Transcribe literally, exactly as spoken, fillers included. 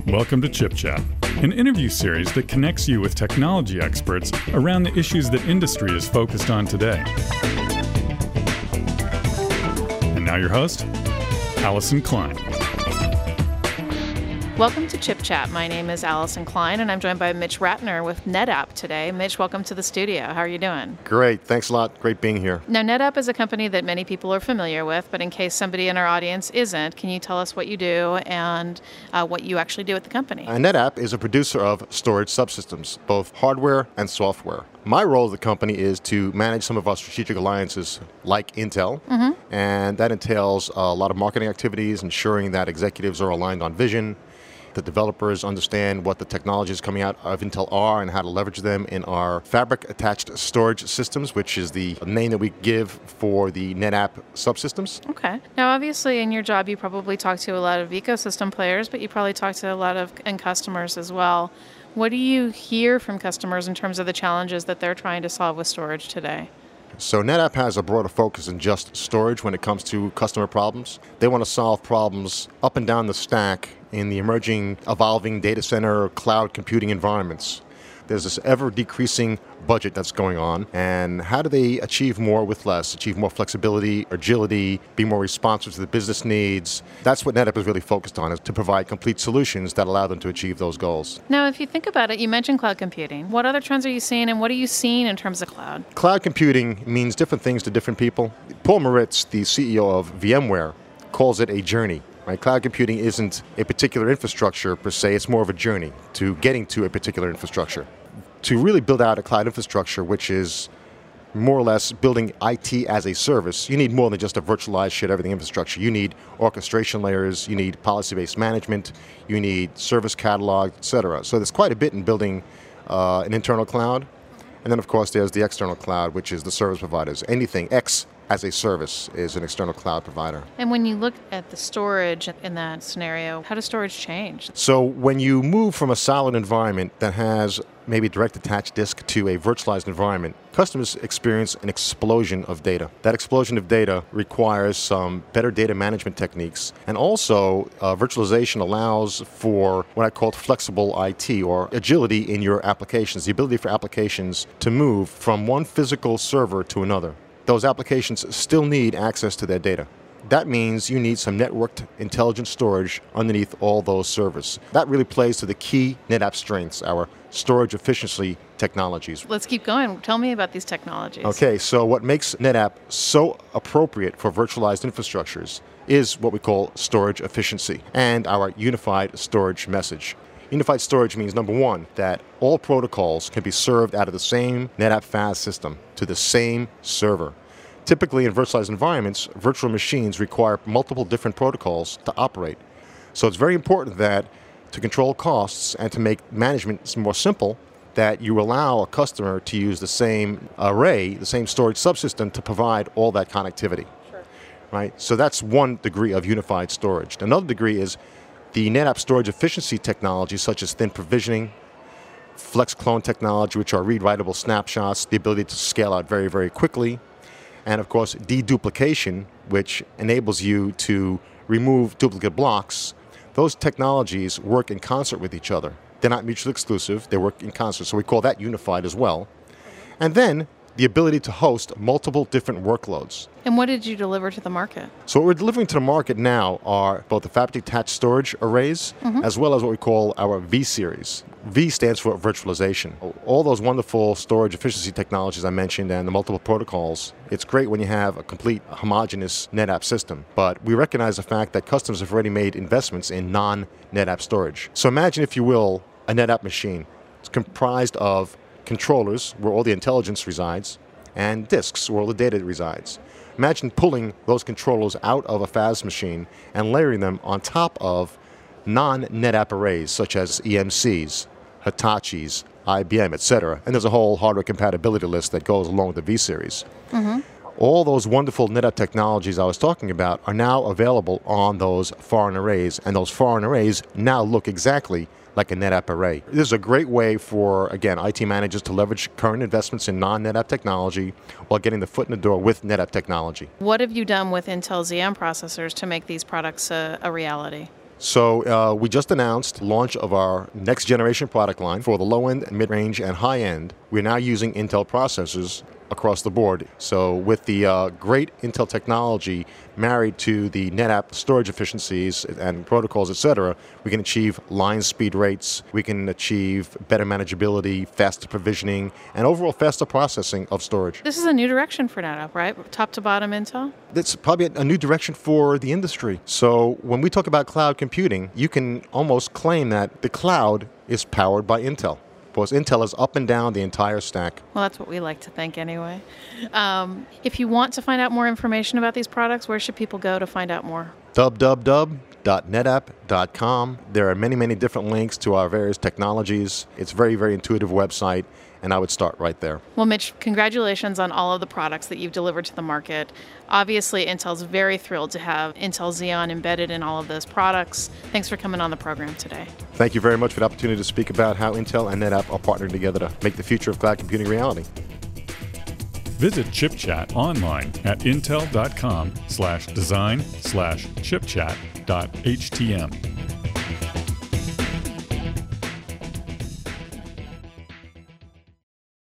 Welcome to Chip Chat, an interview series that connects you with technology experts around the issues that industry is focused on today. And now your host, Allison Klein. Welcome to Chip Chat. My name is Allison Klein, and I'm joined by Mitch Ratner with NetApp today. Mitch, welcome to the studio. How are you doing? Great. Thanks a lot. Great being here. Now, NetApp is a company that many people are familiar with, but in case somebody in our audience isn't, can you tell us what you do and uh, what you actually do at the company? Uh, NetApp is a producer of storage subsystems, both hardware and software. My role at the company is to manage some of our strategic alliances like Intel, mm-hmm. and that entails a lot of marketing activities, ensuring that executives are aligned on vision, the developers understand what the technologies coming out of Intel are and how to leverage them in our fabric-attached storage systems, which is the name that we give for the NetApp subsystems. Okay. Now, obviously, in your job, you probably talk to a lot of ecosystem players, but you probably talk to a lot of end customers as well. What do you hear from customers in terms of the challenges that they're trying to solve with storage today? So NetApp has a broader focus than just storage when it comes to customer problems. They want to solve problems up and down the stack in the emerging, evolving data center or cloud computing environments. There's this ever-decreasing budget that's going on, and how do they achieve more with less, achieve more flexibility, agility, be more responsive to the business needs? That's what NetApp is really focused on, is to provide complete solutions that allow them to achieve those goals. Now, if you think about it, you mentioned cloud computing. What other trends are you seeing, and what are you seeing in terms of cloud? Cloud computing means different things to different people. Paul Maritz, the C E O of VMware, calls it a journey. Right? Cloud computing isn't a particular infrastructure per se, it's more of a journey to getting to a particular infrastructure. To really build out a cloud infrastructure, which is more or less building I T as a service, you need more than just a virtualized shit everything infrastructure. You need orchestration layers, you need policy-based management, you need service catalog, et cetera. So there's quite a bit in building uh, an internal cloud. And then, of course, there's the external cloud, which is the service providers. Anything X as a service is an external cloud provider. And when you look at the storage in that scenario, how does storage change? So when you move from a solid environment that has maybe a direct attached disk to a virtualized environment, customers experience an explosion of data. That explosion of data requires some better data management techniques. And also, uh, virtualization allows for what I call flexible I T, or agility in your applications, the ability for applications to move from one physical server to another. Those applications still need access to their data. That means you need some networked intelligent storage underneath all those servers. That really plays to the key NetApp strengths, our storage efficiency technologies. Let's keep going. Tell me about these technologies. Okay, so what makes NetApp so appropriate for virtualized infrastructures is what we call storage efficiency and our unified storage message. Unified storage means, number one, that all protocols can be served out of the same NetApp F A S system to the same server. Typically, in virtualized environments, virtual machines require multiple different protocols to operate. So it's very important that to control costs and to make management more simple, that you allow a customer to use the same array, the same storage subsystem to provide all that connectivity. Sure. Right? So that's one degree of unified storage. Another degree is the NetApp storage efficiency technologies such as thin provisioning, flex clone technology, which are read-writable snapshots, the ability to scale out very, very quickly, and of course deduplication, which enables you to remove duplicate blocks. Those technologies work in concert with each other. They're not mutually exclusive, they work in concert, so we call that unified as well. And then the ability to host multiple different workloads. And what did you deliver to the market? So what we're delivering to the market now are both the fabric-attached storage arrays, mm-hmm. as well as what we call our V-series. V stands for virtualization. All those wonderful storage efficiency technologies I mentioned and the multiple protocols, it's great when you have a complete homogeneous NetApp system. But we recognize the fact that customers have already made investments in non-NetApp storage. So imagine, if you will, a NetApp machine. It's comprised of controllers, where all the intelligence resides, and disks, where all the data resides. Imagine pulling those controllers out of a F A S machine and layering them on top of non-NetApp arrays, such as E M Cs, Hitachis, I B M, et cetera. And there's a whole hardware compatibility list that goes along with the V-series. Mm-hmm. All those wonderful NetApp technologies I was talking about are now available on those foreign arrays, and those foreign arrays now look exactly like a NetApp array. This is a great way for, again, I T managers to leverage current investments in non-NetApp technology while getting the foot in the door with NetApp technology. What have you done with Intel Xeon processors to make these products a, a reality? So uh, we just announced launch of our next generation product line for the low end, mid range, and high end. We're now using Intel processors across the board. So with the uh, great Intel technology married to the NetApp storage efficiencies and protocols, et cetera, we can achieve line speed rates, we can achieve better manageability, faster provisioning, and overall faster processing of storage. This is a new direction for NetApp, right? Top to bottom Intel? That's probably a new direction for the industry. So when we talk about cloud computing, you can almost claim that the cloud is powered by Intel, because Intel is up and down the entire stack. Well, that's what we like to think anyway. Um, if you want to find out more information about these products, where should people go to find out more? w w w dot netapp dot com. There are many, many different links to our various technologies. It's a very, very intuitive website, and I would start right there. Well, Mitch, congratulations on all of the products that you've delivered to the market. Obviously, Intel's very thrilled to have Intel Xeon embedded in all of those products. Thanks for coming on the program today. Thank you very much for the opportunity to speak about how Intel and NetApp are partnering together to make the future of cloud computing reality. Visit ChipChat online at intel dot com slash design slash chipchat dot htm.